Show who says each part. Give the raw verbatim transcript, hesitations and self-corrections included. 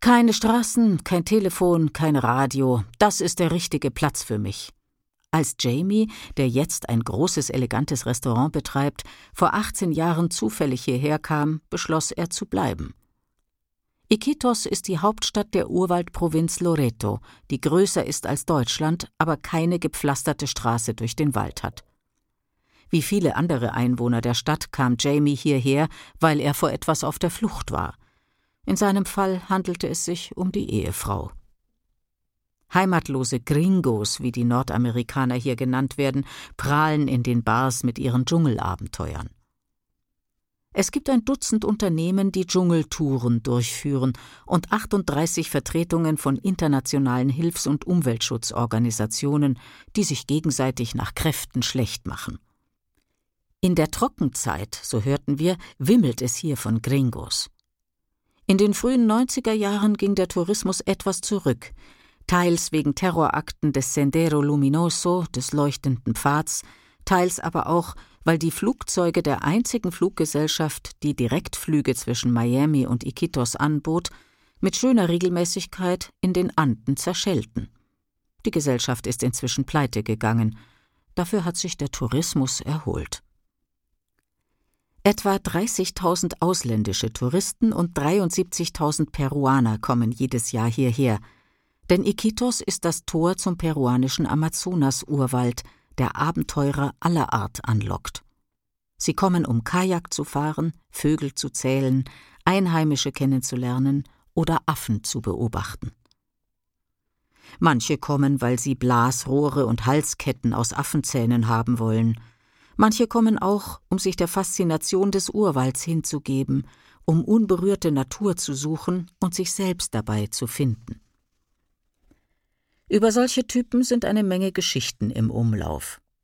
Speaker 1: Keine Straßen, kein Telefon, kein Radio, das ist der richtige Platz für mich. Als Jamie, der jetzt ein großes, elegantes Restaurant betreibt, vor achtzehn Jahren zufällig hierher kam, beschloss er zu bleiben. Iquitos ist die Hauptstadt der Urwaldprovinz Loreto, die größer ist als Deutschland, aber keine gepflasterte Straße durch den Wald hat. Wie viele andere Einwohner der Stadt kam Jamie hierher, weil er vor etwas auf der Flucht war. In seinem Fall handelte es sich um die Ehefrau. Heimatlose Gringos, wie die Nordamerikaner hier genannt werden, prahlen in den Bars mit ihren Dschungelabenteuern. Es gibt ein Dutzend Unternehmen, die Dschungeltouren durchführen und achtunddreißig Vertretungen von internationalen Hilfs- und Umweltschutzorganisationen, die sich gegenseitig nach Kräften schlecht machen. In der Trockenzeit, so hörten wir, wimmelt es hier von Gringos. In den frühen neunziger Jahren ging der Tourismus etwas zurück, teils wegen Terrorakten des Sendero Luminoso, des leuchtenden Pfads, teils aber auch, weil die Flugzeuge der einzigen Fluggesellschaft, die Direktflüge zwischen Miami und Iquitos anbot, mit schöner Regelmäßigkeit in den Anden zerschellten. Die Gesellschaft ist inzwischen pleite gegangen. Dafür hat sich der Tourismus erholt. Etwa dreißigtausend ausländische Touristen und dreiundsiebzigtausend Peruaner kommen jedes Jahr hierher, denn Iquitos ist das Tor zum peruanischen Amazonas-Urwald, der Abenteurer aller Art anlockt. Sie kommen, um Kajak zu fahren, Vögel zu zählen, Einheimische kennenzulernen oder Affen zu beobachten. Manche kommen, weil sie Blasrohre und Halsketten aus Affenzähnen haben wollen. Manche kommen auch, um sich der Faszination des Urwalds hinzugeben, um unberührte Natur zu suchen und sich selbst dabei zu finden. Über solche Typen sind eine Menge Geschichten im Umlauf.